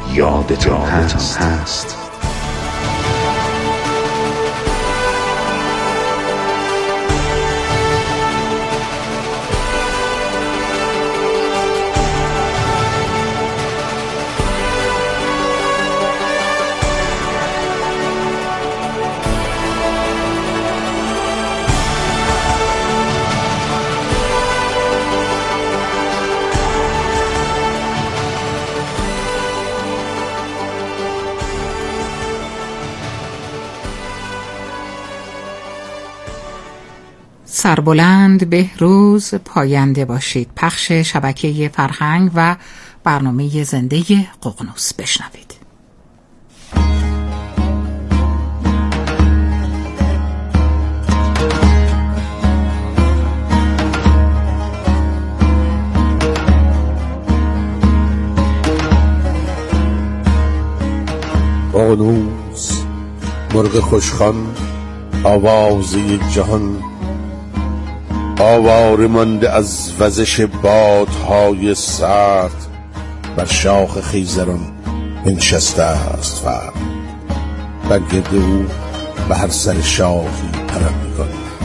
یادتان هست. سربلند بهروز پاینده باشید. پخش شبکه فرهنگ و برنامه زنده ققنوس بشنوید. ققنوس مرغ خوشخوان، آوازه جهان، آواره مانده از وزش بادهای سرد، بر شاخ خیزران بنشسته است فرد، بر گرد او به هر سر شاخی پرندگان.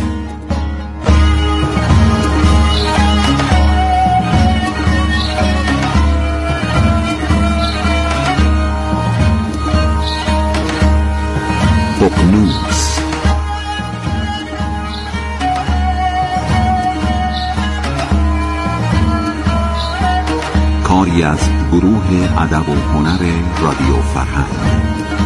ققنوس کاری از گروه ادب و هنر رادیو فرهنگ.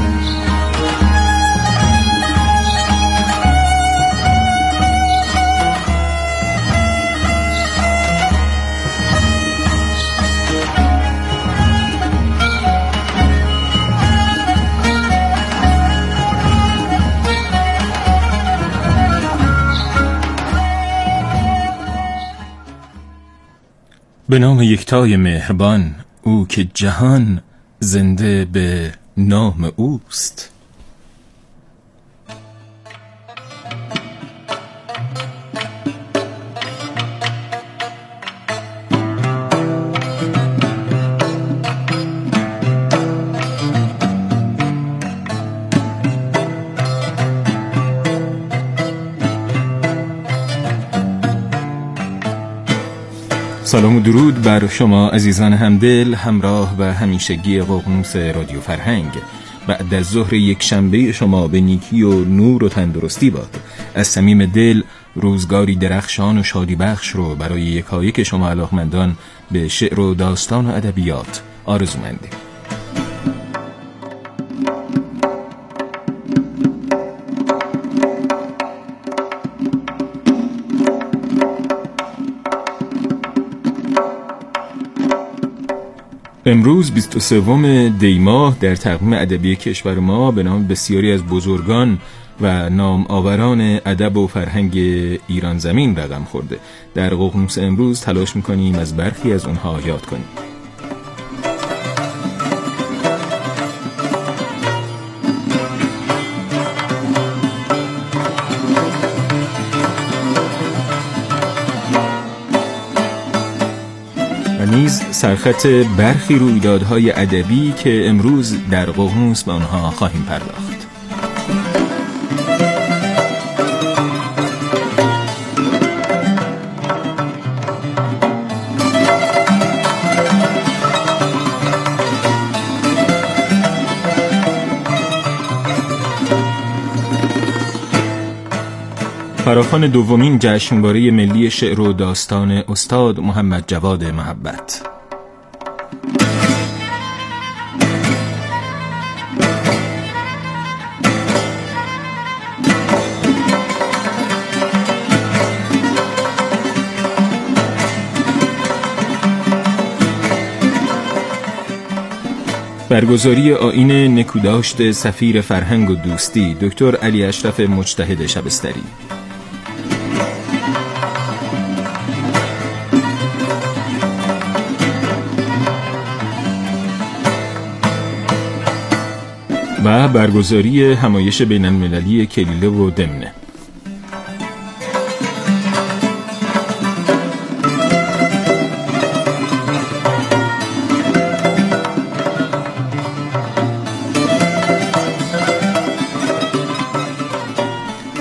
به نام یکتای مهربان، او که جهان زنده به نام اوست. سلام و درود بر شما عزیزان همدل، همراه و همیشگی ققنوس رادیو فرهنگ. بعد از ظهر یک شنبه شما به نیکی و نور و تندرستی باد. از صمیم دل روزگاری درخشان و شادی بخش رو برای یکایک شما علاقمندان به شعر و داستان و ادبیات آرزومندیم. امروز 23 دی ماه در تقویم ادبی کشور ما به نام بسیاری از بزرگان و نام آوران ادب و فرهنگ ایران زمین رقم خورده. در ققنوس امروز تلاش میکنیم از برخی از اونها یاد کنیم. نیز سرخط برخی رویدادهای ادبی که امروز در ققنوس به آنها خواهیم پرداخت. فراخوان دومین جشنواره ملی شعر و داستان استاد محمد جواد محبت. برگزاری آیین نکوداشت سفیر فرهنگ و دوستی دکتر علی اشرف مجتهد شبستری. و برگزاری همایش بین المللی کلیله و دمنه.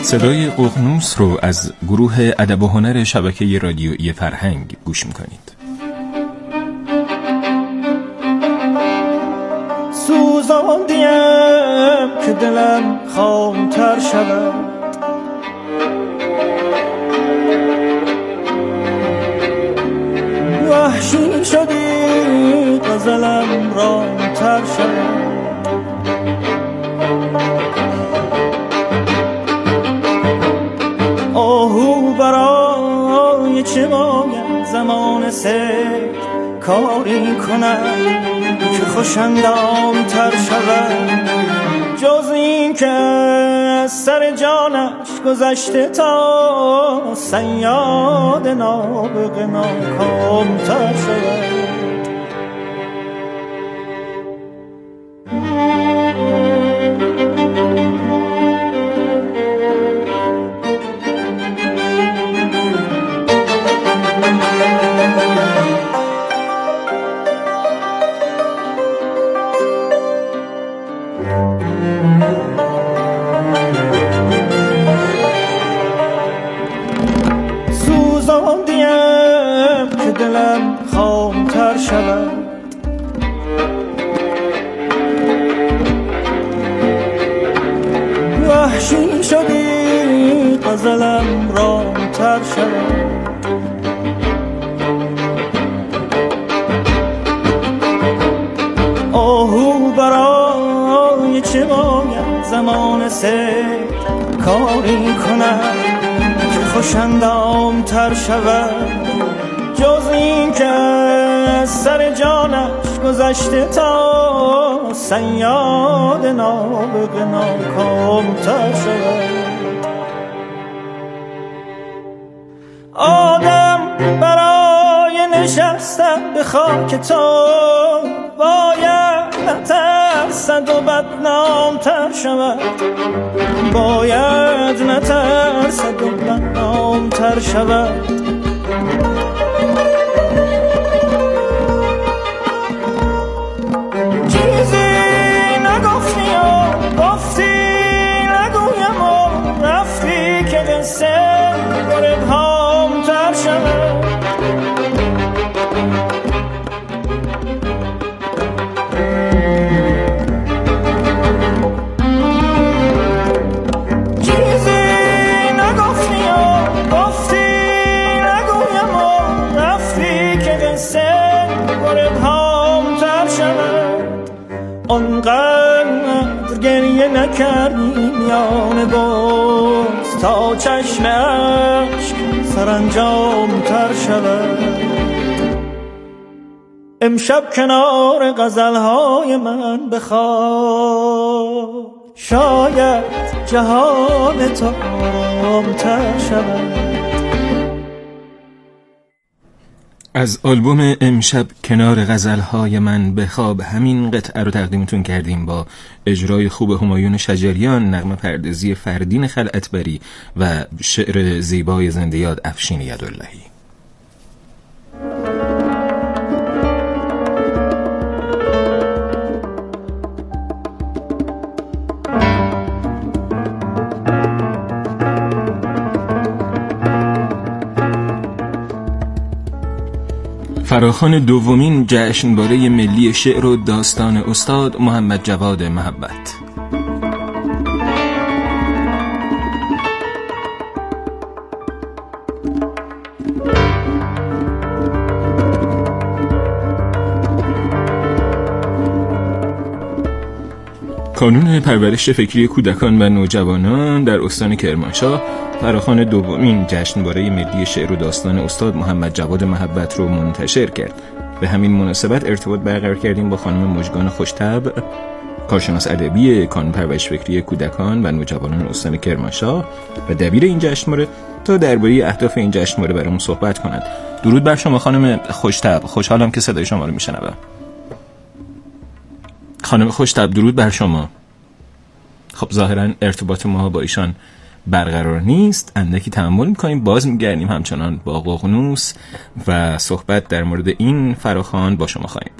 صدای ققنوس رو از گروه ادب و هنر شبکه رادیویی فرهنگ گوش میکنید. سوزاندیم که دلم خامتر شود، وحشی شدی غزلم رامتر شود. آهو برای چه باید زمان سیر کاری کنم که خوشندام تر شود، جز این که از سر جانش گذشته تا صیاد نابغه ناکام تر شود. وحشی شدی غزلم رامتر شود، آهو برای چه باید زمان سیر کاری کنم که خوشندام تر شود، جز این که از سر جانش گذشته تا صیاد نابغه ناکام تر شود. آدم برای نشستن به خاک تو باید نترسد و بدنام تر شود، باید نترسد و بدنام تر شود. آنقدر گریه نکردی میان باز تا چشم اشک سرانجام تر شود. امشب کنار غزلهای من بخواب، شاید جهان تو آرام‌تر شود. از آلبوم امشب کنار غزلهای من به خواب همین قطعه رو تقدیمتون کردیم با اجرای خوب همایون شجریان، نغمه پردازی فردین خلعتبری و شعر زیبای زنده یاد افشین یداللهی. فراخوان دومین جشنواره ملی شعر و داستان استاد محمد جواد محبت. کانون پرورش فکری کودکان و نوجوانان در استان کرمانشاه فراخوان دومین جشنواره ملی شعر و داستان استاد محمد جواد محبت رو منتشر کرد. به همین مناسبت ارتباط برقرار کردیم با خانم مژگان خوش‌طبع، کارشناس ادبی کانون پرورش فکری کودکان و نوجوانان استان کرمانشاه و دبیر این جشنواره، تا درباره اهداف این جشنواره برامون صحبت کنند. درود بر شما خانم خوش‌طبع، خوشحالم که صدای شما رو میشنوم. خانم خوش‌طبع درود بر شما. خب ظاهرا ارتباط ما با ایشان برقرار نیست، اندکی تأمل میکنیم، باز میگردیم همچنان با ققنوس و صحبت در مورد این فراخوان با شما خواهیم.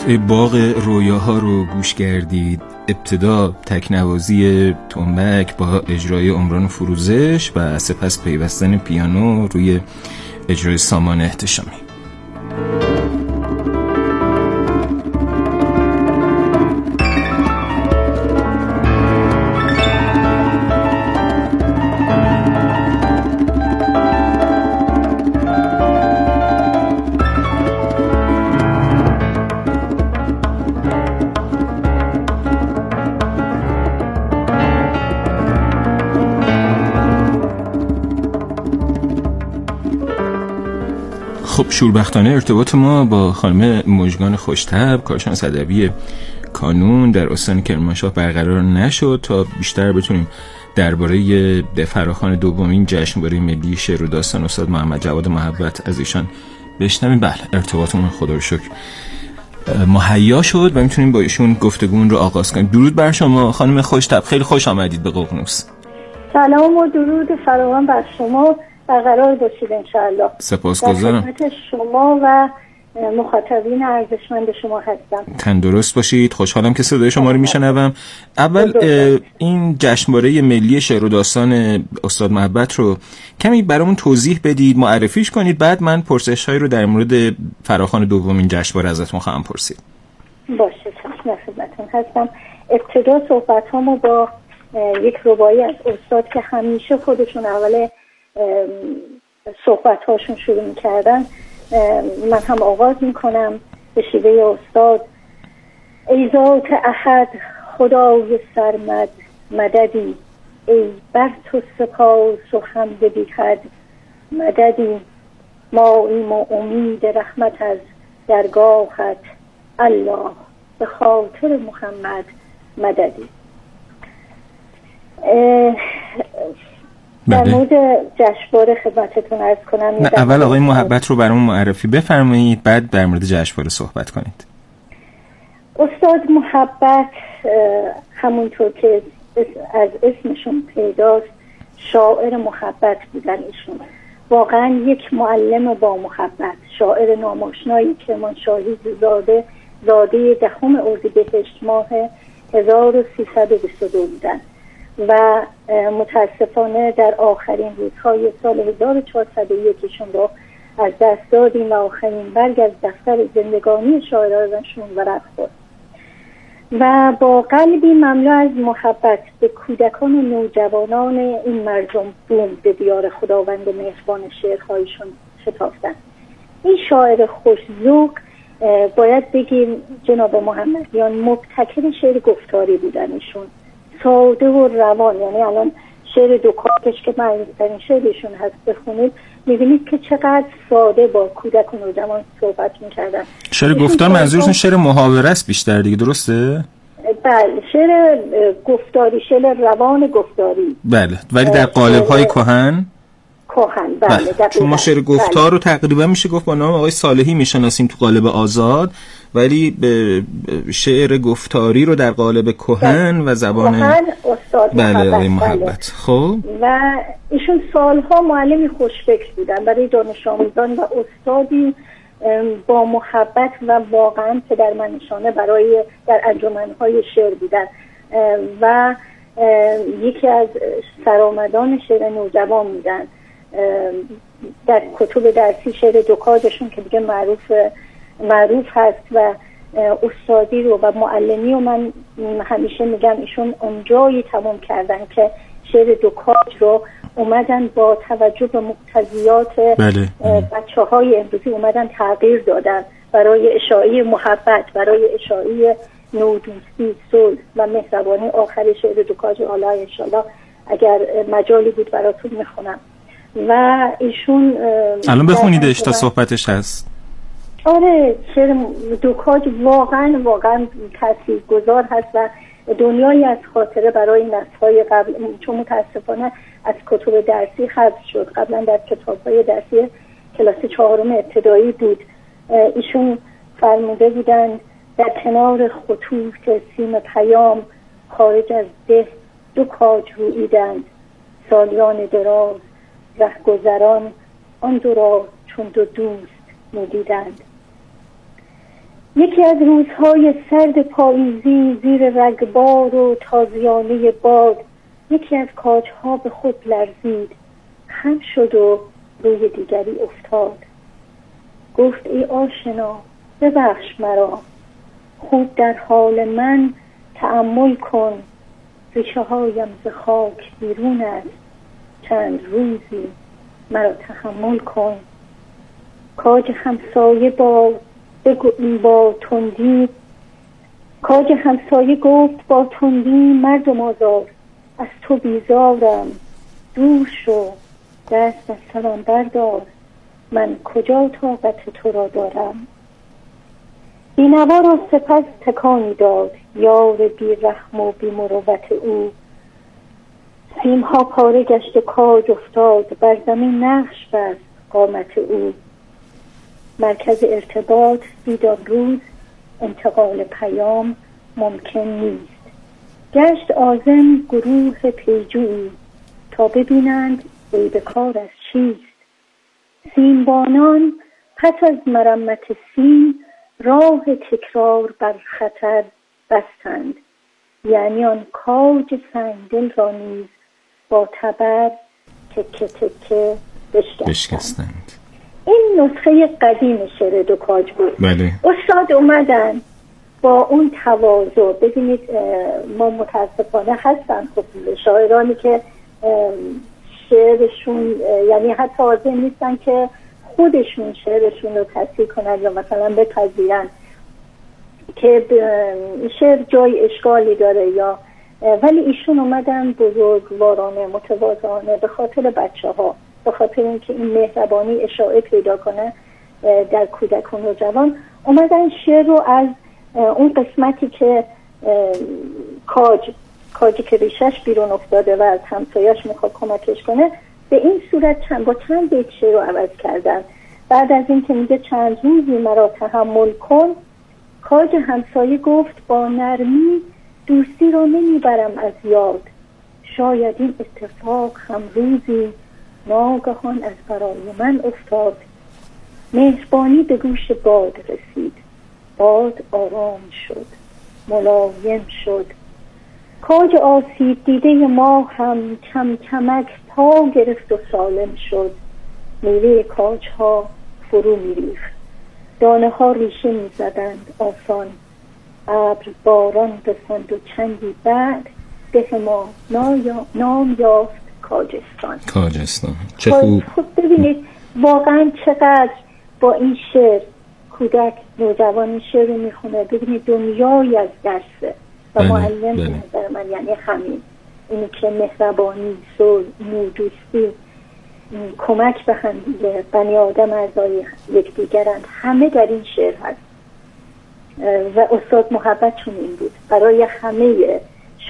قطعه باغ رویاها رو گوش کردید. ابتدا تکنوازی تنبک با اجرای عمران فروزش و سپس پیوستن پیانو روی اجرای سامان احتشامی. خب شوربختانه ارتباط ما با خانم مژگان خوش‌طبع، کارشناس ادبی کانون در استان کرمانشاه برقرار نشد تا بیشتر بتونیم درباره فراخوان دومین جشنواره ملی شعر و داستان استاد محمد جواد محبت از ایشان بشنویم. بله ارتباطمون خدا رو شکر مهیا شد و میتونیم با ایشون گفتگومون رو آغاز کنیم. درود بر شما خانم خوش‌طبع، خیلی خوش آمدید به ققنوس. سلام و درود فراوان بر شما، برقرار باشید انشاءالله. سپاسگزارم. در خدمت شما و مخاطبین ارزشمند شما هستم. تندرست باشید. خوشحالم که صدای شما رو میشنوم. اول این جشنواره ملی شعر و داستان استاد محبت رو کمی برامون توضیح بدید، معرفیش کنید، بعد من پرسش‌هایی رو در مورد فراخوان دومین جشنواره ازتون خواهم پرسید. باشه، چشم خدمتتون هستم. ابتدا صحبت‌هامو با یک رباعی از استاد که همیشه خودشون اول صحبت‌هاشون شروع می‌کردن من هم آغاز می‌کنم به شیوه استاد. ای ذات احد خدای سرمد مددی، ای بر تو سپاس و حمد بی حد مددی، ما ایم و امید رحمت از درگاهت، الله به خاطر محمد مددی. در مورد جشنواره خدمتتون عرض کنم. اول آقای محبت رو برامون معرفی بفرمایید، بعد در مورد جشنواره صحبت کنید. استاد محبت همونطور که از اسمشون پیداست شاعر محبت بودن. ایشون واقعا یک معلم با محبت، شاعر ناماشنایی کرمانشاهی زاده 10 اردیبهشت ماه 1322 بودن و متاسفانه در آخرین روزهای سال 1401 ایشون رو از دست دادیم و آخرین برگ از دفتر زندگانی شاعرانشون ورق خورد و با قلبی مملو از محبت به کودکان و نوجوانان این مردم بوم به دیار خداوند مهربان شعرهایشون شتافتن. این شاعر خوش‌ذوق باید بگیم جناب محمدیان مبتکر شعر گفتاری بودن. ایشون ساده و روان، یعنی الان شعر دوکاتش که معروفترین شعرشون هست بخونید میبینید که چقدر ساده با کودک و نوجوان صحبت میکردن. شعر گفتار منظورتون شعر محاوره است بیشتر دیگه، درسته؟ بله، شعر گفتاری، شعر روان گفتاری. بله، ولی در قالب‌های کهن. بله. چون ما شعر گفتار رو تقریبا میشه گفت با نام آقای صالحی میشناسیم تو قالب آزاد، ولی به شعر گفتاری رو در قالب کهن و زبان استاد بله آقای محبت. خب و ایشون سالها معلمی خوشفکر بودن برای دانش آموزان و استادی با محبت و واقعا پدرمنشانه برای در انجمنهای شعر بودن و یکی از سرآمدان شعر نوجوان بودن. در کتب درسی شعر دوکادشون که دیگه معروف هست و استادی رو و معلمی رو من همیشه میگم ایشون اونجایی تمام کردن که شعر دوکاد رو اومدن با توجه به مقتضیات بچه‌های امروزی اومدن تغییر دادن برای اشاعه محبت، برای اشاعه نودوستی، صلح و مهربانی. آخر شعر دوکاد حالا انشالله اگر مجالی بود براتون میخونم و ایشون الان بخونیدش تا صحبتش هست. آره، شعر دوکاد واقعا تاثیرگذار هست و دنیایی از خاطره برای نسل‌های قبل، چون متاسفانه از کتب درسی حذف شد. قبلا در کتاب‌های درسی کلاس 4 ابتدایی بود. ایشون فرموده بودن در کنار خطوط سیم پیام خارج از ده دو کاج رویدند، سالیان دراز رهگذران آن دو را چون دو دوست می‌دیدند. یکی از روزهای سرد پاییزی زیر رگبار و تازیانه باد یکی از کاجها به خود لرزید، خم شد و روی دیگری افتاد. گفت ای آشنا ببخش مرا، خود در حال من تأمل کن، ریشه هایم ز خاک بیرون است، چند روزی مرا تحمل کن. کاج همسایه گفت با تندی مردم آزار، از تو بیزارم، دور شو، دست از سرم بردار، من کجا طاقت تو را دارم. بینوا را سپس تکانی داد یار بی رحم و بی مروت او. سیمها پاره گشت و کاج افتاد، بر زمین نقش بست قامت او. مرکز ارتباط دیدار روز، انتقال پیام ممکن نیست. گشت عازم گروه پیجویی تا ببینند عیب کار از چیست. سیمبانان پس از مرمت سیم راه تکرار بر خطر بستند، یعنی آن کاج سنگدل را نیز با تبر تکه تکه بشکستند. این نسخه قدیم شعر دو کاج بود. بله. استاد اومدن با اون تواضع. ببینید ما متاسفانه هستن خب شاعرانی که شعرشون یعنی حتی حاضر نیستن که خودشون شعرشون رو تصحیح کنن یا مثلا بپذیرن که شعر جای اشکالی داره یا ولی ایشون اومدن بزرگوارانه متواضعانه به خاطر بچه ها، به خاطر اینکه این مهربانی اشاعه پیدا کنه در کودکان و جوان، اومدن شعر رو از اون قسمتی که کاجی که ریشش بیرون افتاده و از همسایش میخواد کمکش کنه، به این صورت با چند بیت شعر رو عوض کردن. بعد از این که میگه چند روزی مرا تحمل کن، کاج همسایه گفت با نرمی دوستی رو نمیبرم از یاد، شاید این اتفاق هم روزی ناگهان از برای من افتاد. مهربانی به گوش باد رسید، باد آرام شد، ملایم شد. کاج آسیب دیده ما هم کم کمک پا گرفت و سالم شد. میوه کاج ها فرو میریخت، دانه ها ریشه میزدند آسان. ابر باران رساند و چندی بعد به ما نام یافت کاجستان. چه خوب. خب ببینید واقعا چقدر با این شعر کودک نوجوان شعر رو میخونه. ببینید دنیایی از درسه و معلم به نظر من یعنی همین، اینی که مهربانی، صلح، دوستی، کمک به هم دیگه، بنی آدم اعضای یکدیگرند، همه در این شعر هست. و استاد محبت چون این بود برای همه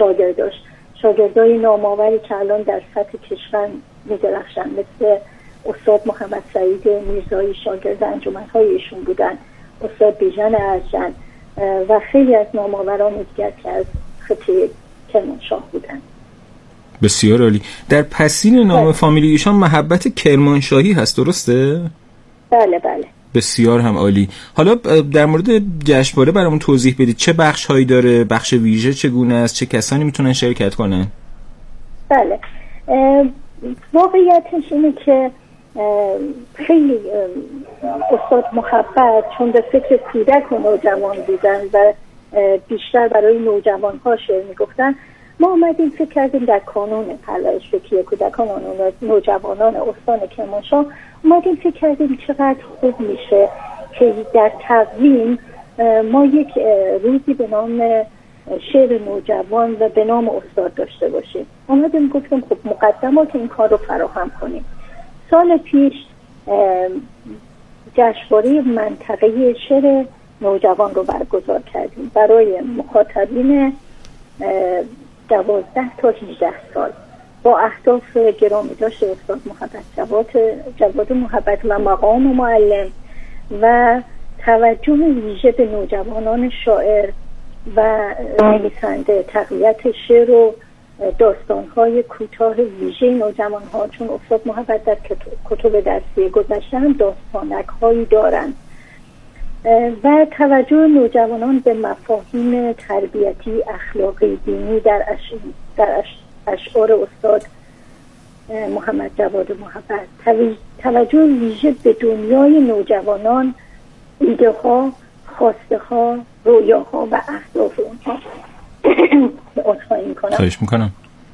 شاگردای نامآوری که الان در سطح کشور می‌درخشن، مثل استاد محمد سعید میرزایی شاگرد انجمن‌های ایشون بودن، استاد بیژن ارجن و خیلی از نامآوران دیگر که از خطه کرمانشاه بودن. بسیار عالی. در پسین نام فامیلی ایشان محبت کرمانشاهی هست، درسته؟ بله بله. بسیار هم عالی. حالا در مورد جشنواره برامون توضیح بدید، چه بخش هایی داره؟ بخش ویژه چگونه است؟ چه کسانی میتونن شرکت کنن؟ بله، واقعیتش اینه که خیلی استاد محبت چون به فکر کودک و نوجوان بودن و بیشتر برای نوجوان ها شعر میگفتن، ما اومدیم فکر کردیم در کانون پرورش فکری کودکان و نوجوانان استان کرمانشاه، اومدیم فکر کردیم چقدر خوب میشه که در تقویم ما یک روزی به نام شعر نوجوان و به نام استاد داشته باشیم. اومدیم گفتیم خب مقدمات این کار رو فراهم کنیم. سال پیش جشنواره منطقه‌ای شعر نوجوان رو برگزار کردیم برای مخاطبین 12 تا 18 سال با اهداف گرامی داشت استاد جواد محبت و مقام معلم و توجه ویژه به نوجوانان شاعر و نویسنده، تقویت شعر و داستان‌های کوتاه ویژه نوجوان‌ها، چون استاد محبت در کتب درسی گذشته هم داستانک‌هایی دارند و توجه نوجوانان به مفاهیم تربیتی، اخلاقی، دینی در اشعار استاد محمد جواد محبت، توجه ویژه به دنیای نوجوانان، ایده ها، خواسته ها، رویاها و اهداف اونها. خواهش میکنم.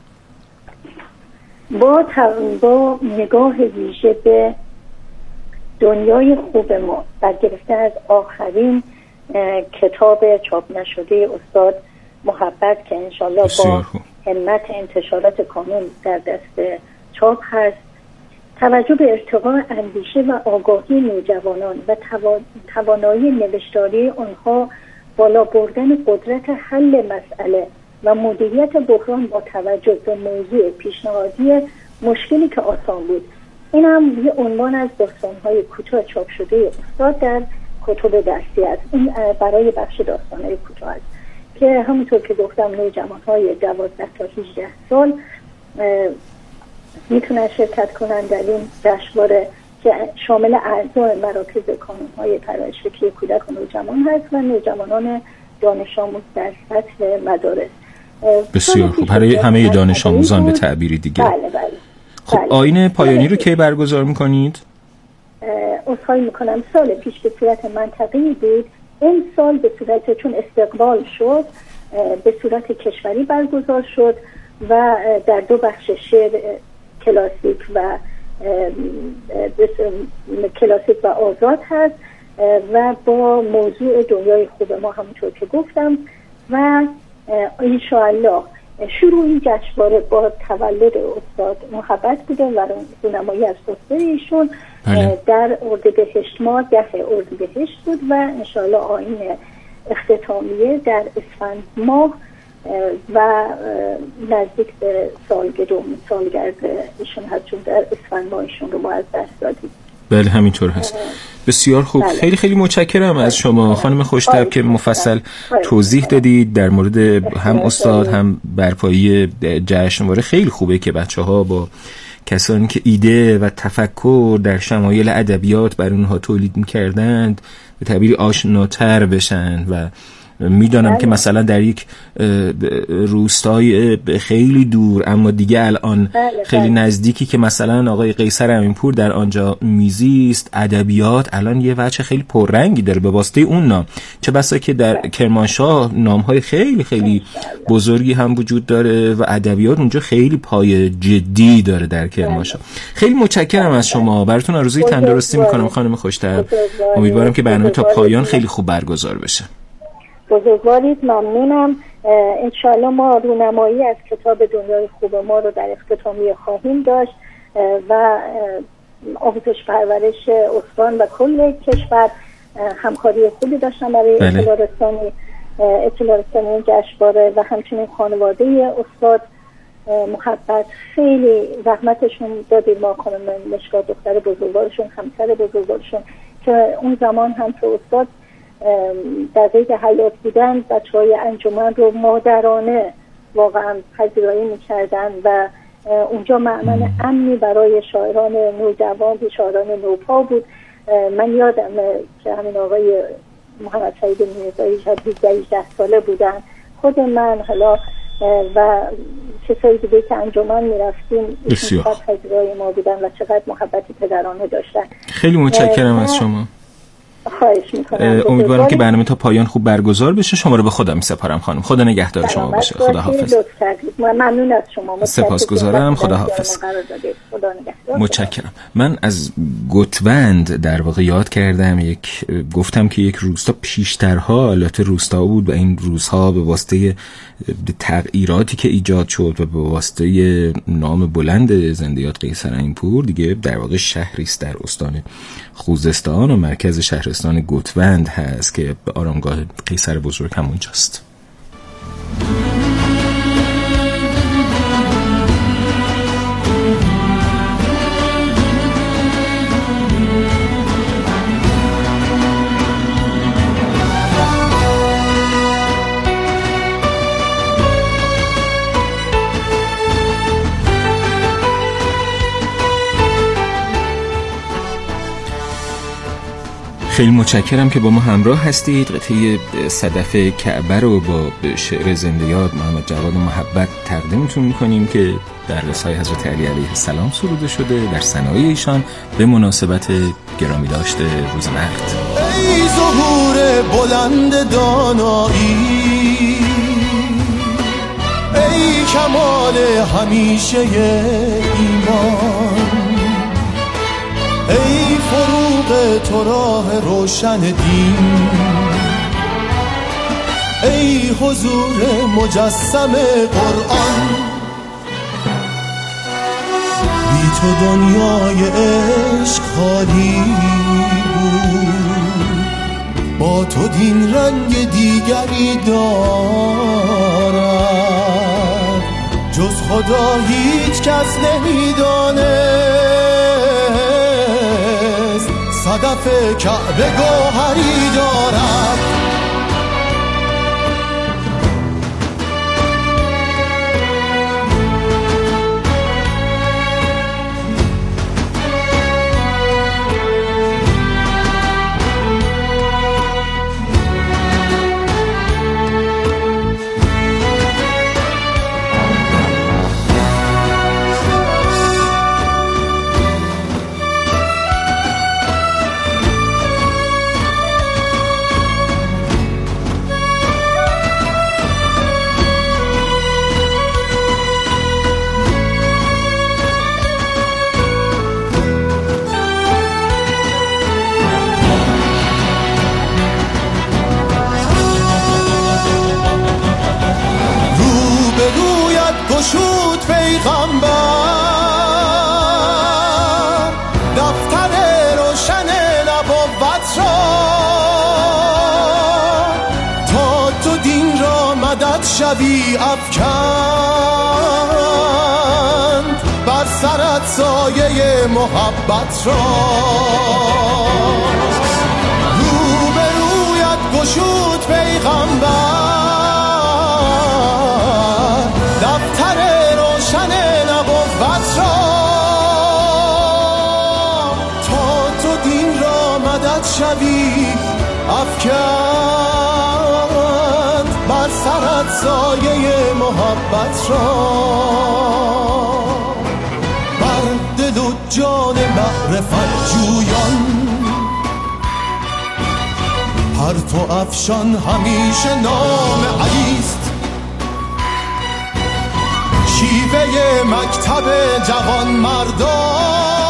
با نگاه ویژه به دنیای خوب ما، برگرفته از آخرین کتاب چاپ نشده استاد محبت که انشالله با همت انتشارات کانون در دست چاپ هست، توجه به ارتقاء اندیشه و آگاهی نوجوانان و توانایی نوشتاری آنها، بالا بردن قدرت حل مسئله و مدیریت بحران با توجه به موضوع پیشنهادی مشکلی که آسان بود. این هم یه عنوان از داستان‌های کوتاه چاپ شده استاد در کتب درسی است. این برای بخش داستان‌های کوتاه است که همونطور که گفتم نوجوان‌های 12 تا 18 سال میتونن شرکت کنن در این جشنواره که شامل اعضای مراکز کانون‌های پرورش فکری کودک و نوجوان هست و نوجوانان دانش آموز در سطح مدارس. بسیار خوب، برای همه دانش آموزان به تعبیری دیگه. بله. خب آیین پایانی رو کی برگزار میکنید؟ اصخایی میکنم سال پیش به صورت منطقه‌ای بود، این سال به صورت چون استقبال شد به صورت کشوری برگزار شد و در 2 بخش شعر کلاسیک و آزاد هست و با موضوع دنیای خوب ما همونطور که گفتم و انشاءالله شروع این جشنواره با تولد استاد محبت بوده و رونمایی از استاد ایشون در اردیبهشت ماه 10 اردیبهشت بود و انشاءالله آیین اختتامیه در اسفند ماه و نزدیک به سالگرد ایشون هست، چون در اسفند ماه ایشون رو ما از دست دادیم. بله همینطور هست. بسیار خوب. بله. خیلی خیلی متشکرم از شما خانم خوشطبع که مفصل توضیح دادید در مورد هم استاد هم برپایی جشنواره. خیلی خوبه که بچه‌ها با کسانی که ایده و تفکر در شمایل ادبیات بر اونها تولید می‌کردند به تعبیری آشناتر بشن و میدانم که مثلا در یک روستای خیلی دور اما دیگه الان خیلی نزدیکی که مثلا آقای قیصر امینپور در آنجا میزیست، ادبیات الان یه وجه خیلی پررنگی داره به واسطه اون نام، چه بسا که در کرمانشاه نام‌های خیلی خیلی بزرگی هم وجود داره و ادبیات اونجا خیلی پای جدی داره در کرمانشاه. خیلی متشکرم از شما، براتون آرزوی تندرستی میکنم خانم خوشطبع. امیدوارم که برنامه تا پایان خیلی خوب برگزار بشه. بزرگوارید، ممنونم. انشاءالله ما رونمایی از کتاب دنیای خوب ما رو در اختتامیه خواهیم داشت و آموزش پرورش استان و کل کشور همکاری خوبی داشتن برای اطلاع رسانی این جشنواره و همچنین خانواده استاد محبت خیلی زحمتشون دادیم. ما خانم مشکات دختر بزرگوارشون، همسر بزرگوارشون که اون زمان هم که استاد در قید حیات بودن بچه‌های انجمن رو مادرانه واقعا پذیرایی می‌کردن و اونجا مأمن امنی برای شاعران نوجوان و شاعران نوپا بود. من یادم که همین آقای محمد سعید میرزایی 18 ساله بودن، خود من حالا و کسایی دیگه که انجمن می‌رفتیم بسیار پذیرایی ما بودن و چقدر محبتی پدرانه داشتن. خیلی متشکرم از شما. خواهش میکنم. امیدوارم که برنامه تا پایان خوب برگزار بشه. شما رو به خدا میسپارم خانم. خدا نگهدار شما باشه. خدا حافظ. ممنون از شما. سپاسگزارم. خدا حافظ. متشکرم. من از گوتوند در واقع یاد کردم، گفتم که یک روستا پیشترها البته روستا بود و این روزها به واسطه تغییراتی که ایجاد شد و به واسطه نام بلند زندیات قیصر امینپور دیگه در واقع شهری است در استان خوزستان و مرکز شهرستان گوتوند هست که به آرامگاه قیصر بزرگ همونجاست. خیلی متشکرم که با ما همراه هستید. قطعه صدف کعبه رو با شعر زنده یاد محمد جواد محبت تقدیمتون میکنیم که در رسای حضرت علی علیه السلام سروده شده در ثنای ایشان به مناسبت گرامی داشته روز مرد. ای ظهور بلند دانایی، ای کمال همیشه ایمان، ای فروغ تو راه روشن دین، ای حضور مجسم قرآن. بی تو دنیای عشق خالی بود، با تو دین رنگ دیگری دارد، جز خدا هیچ کس نمیدانست صدف کعبه گوهری دارد. گشود پیغمبر دفتر روشن نبوت را، تا تو دین را مدد شوی افکند بر سرت سایه محبت را. روبرویت گشود پیغمبر دفتر روشن نبوت را، تا تو دین را مدد شوی افکند بر سرت سایه محبت را. بر دل و جان معرفت جویان پرتو افشان همیشه نام علیست، شیوه مکتب جوان مردان